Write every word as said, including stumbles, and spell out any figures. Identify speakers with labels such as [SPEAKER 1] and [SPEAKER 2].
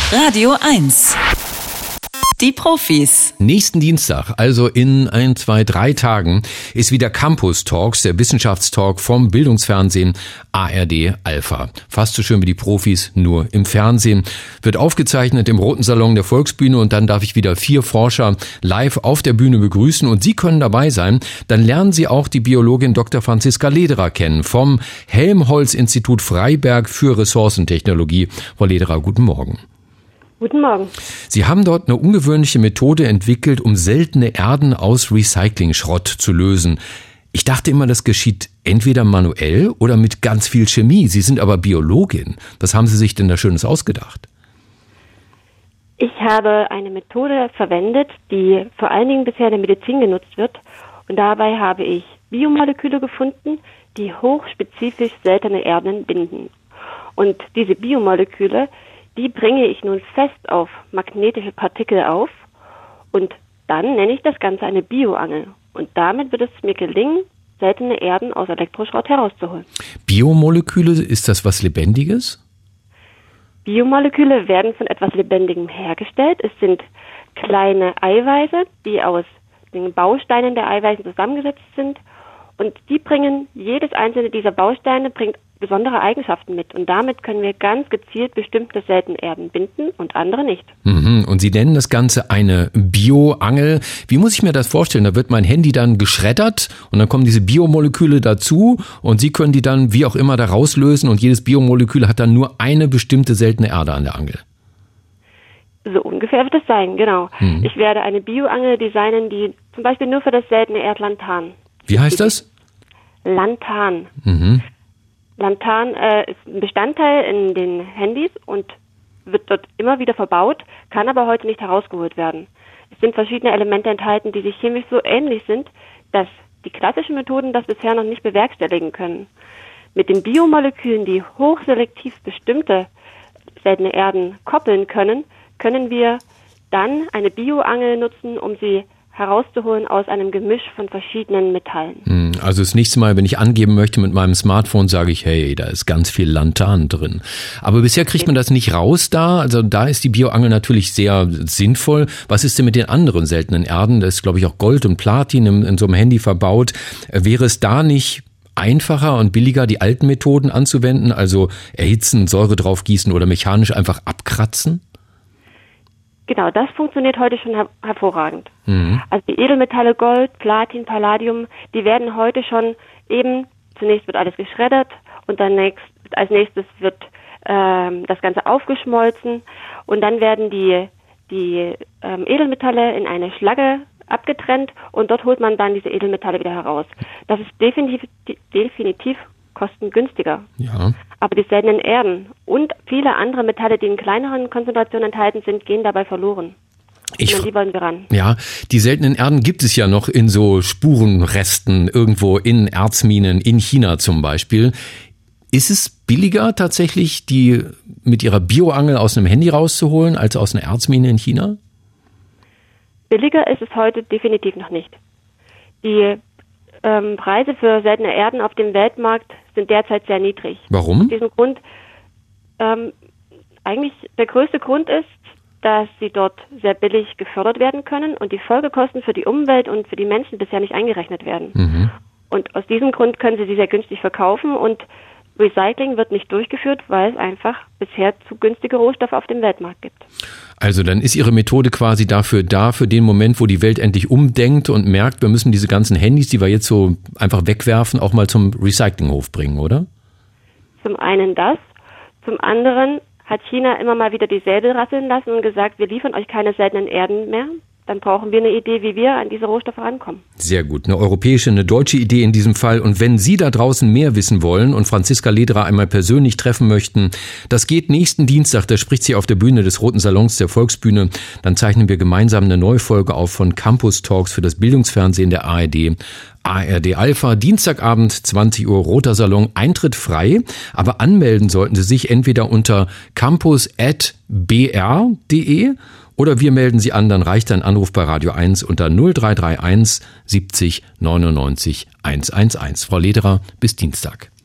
[SPEAKER 1] Radio eins. Die Profis.
[SPEAKER 2] Nächsten Dienstag, also in ein, zwei, drei Tagen, ist wieder Campus Talks, der Wissenschaftstalk vom Bildungsfernsehen A R D Alpha. Fast so schön wie die Profis, nur im Fernsehen. Wird aufgezeichnet im Roten Salon der Volksbühne und dann darf ich wieder vier Forscher live auf der Bühne begrüßen und Sie können dabei sein. Dann lernen Sie auch die Biologin Doktor Franziska Lederer kennen vom Helmholtz-Institut Freiberg für Ressourcentechnologie. Frau Lederer, guten Morgen.
[SPEAKER 3] Guten Morgen.
[SPEAKER 2] Sie haben dort eine ungewöhnliche Methode entwickelt, um seltene Erden aus Recycling-Schrott zu lösen. Ich dachte immer, das geschieht entweder manuell oder mit ganz viel Chemie. Sie sind aber Biologin. Was haben Sie sich denn da Schönes ausgedacht?
[SPEAKER 3] Ich habe eine Methode verwendet, die vor allen Dingen bisher in der Medizin genutzt wird. Und dabei habe ich Biomoleküle gefunden, die hochspezifisch seltene Erden binden. Und diese Biomoleküle, die bringe ich nun fest auf magnetische Partikel auf und dann nenne ich das Ganze eine Bioangel. Und damit wird es mir gelingen, seltene Erden aus Elektroschrott herauszuholen.
[SPEAKER 2] Biomoleküle, ist das was Lebendiges?
[SPEAKER 3] Biomoleküle werden von etwas Lebendigem hergestellt. Es sind kleine Eiweiße, die aus den Bausteinen der Eiweißen zusammengesetzt sind. Und die bringen, jedes einzelne dieser Bausteine bringt besondere Eigenschaften mit. Und damit können wir ganz gezielt bestimmte seltene Erden binden und andere nicht.
[SPEAKER 2] Mhm. Und Sie nennen das Ganze eine Bioangel. Wie muss ich mir das vorstellen? Da wird mein Handy dann geschreddert und dann kommen diese Biomoleküle dazu und Sie können die dann wie auch immer da rauslösen und jedes Biomolekül hat dann nur eine bestimmte seltene Erde an der Angel.
[SPEAKER 3] So ungefähr wird es sein, genau. Mhm. Ich werde eine Bioangel designen, die zum Beispiel nur für das seltene Erd Lantan.
[SPEAKER 2] Wie heißt das?
[SPEAKER 3] Lantan.
[SPEAKER 2] Mhm.
[SPEAKER 3] Lantan äh, ist ein Bestandteil in den Handys und wird dort immer wieder verbaut, kann aber heute nicht herausgeholt werden. Es sind verschiedene Elemente enthalten, die sich chemisch so ähnlich sind, dass die klassischen Methoden das bisher noch nicht bewerkstelligen können. Mit den Biomolekülen, die hochselektiv bestimmte seltene Erden koppeln können, können wir dann eine Bioangel nutzen, um sie herauszuholen aus einem Gemisch von verschiedenen Metallen.
[SPEAKER 2] Also das nächste Mal, wenn ich angeben möchte mit meinem Smartphone, sage ich, hey, da ist ganz viel Lantan drin. Aber bisher kriegt man das nicht raus da. Also da ist die Bioangel natürlich sehr sinnvoll. Was ist denn mit den anderen seltenen Erden? Da ist, glaube ich, auch Gold und Platin in, in so einem Handy verbaut. Wäre es da nicht einfacher und billiger, die alten Methoden anzuwenden? Also erhitzen, Säure draufgießen oder mechanisch einfach abkratzen?
[SPEAKER 3] Genau, das funktioniert heute schon her- hervorragend.
[SPEAKER 2] Mhm.
[SPEAKER 3] Also die Edelmetalle Gold, Platin, Palladium, die werden heute schon eben, zunächst wird alles geschreddert und dann nächst, als nächstes wird ähm, das Ganze aufgeschmolzen und dann werden die, die ähm, Edelmetalle in eine Schlagge abgetrennt und dort holt man dann diese Edelmetalle wieder heraus. Das ist definitiv, definitiv kostengünstiger.
[SPEAKER 2] Ja.
[SPEAKER 3] Aber die seltenen Erden und viele andere Metalle, die in kleineren Konzentrationen enthalten sind, gehen dabei verloren.
[SPEAKER 2] Ich,
[SPEAKER 3] und an die wollen wir ran.
[SPEAKER 2] Ja, die seltenen Erden gibt es ja noch in so Spurenresten irgendwo in Erzminen, in China zum Beispiel. Ist es billiger tatsächlich, die mit ihrer Bioangel aus einem Handy rauszuholen, als aus einer Erzmine in China?
[SPEAKER 3] Billiger ist es heute definitiv noch nicht. Die ähm, Preise für seltene Erden auf dem Weltmarkt sind derzeit sehr niedrig.
[SPEAKER 2] Warum?
[SPEAKER 3] Aus diesem Grund, ähm, eigentlich der größte Grund ist, dass sie dort sehr billig gefördert werden können und die Folgekosten für die Umwelt und für die Menschen bisher nicht eingerechnet werden.
[SPEAKER 2] Mhm.
[SPEAKER 3] Und aus diesem Grund können sie sie sehr günstig verkaufen und Recycling wird nicht durchgeführt, weil es einfach bisher zu günstige Rohstoffe auf dem Weltmarkt gibt.
[SPEAKER 2] Also dann ist Ihre Methode quasi dafür da, für den Moment, wo die Welt endlich umdenkt und merkt, wir müssen diese ganzen Handys, die wir jetzt so einfach wegwerfen, auch mal zum Recyclinghof bringen, oder?
[SPEAKER 3] Zum einen das, zum anderen hat China immer mal wieder die Säbel rasseln lassen und gesagt, wir liefern euch keine seltenen Erden mehr. Dann brauchen wir eine Idee, wie wir an diese Rohstoffe rankommen.
[SPEAKER 2] Sehr gut. Eine europäische, eine deutsche Idee in diesem Fall. Und wenn Sie da draußen mehr wissen wollen und Franziska Lederer einmal persönlich treffen möchten, das geht nächsten Dienstag. Da spricht sie auf der Bühne des Roten Salons der Volksbühne. Dann zeichnen wir gemeinsam eine neue Folge auf von Campus Talks für das Bildungsfernsehen der A R D. A R D Alpha, Dienstagabend, zwanzig Uhr, Roter Salon, Eintritt frei. Aber anmelden sollten Sie sich entweder unter campus at b r punkt d e oder wir melden Sie an, dann reicht ein Anruf bei Radio eins unter null drei drei eins siebzig neunundneunzig hundertelf. Frau Lederer, bis Dienstag.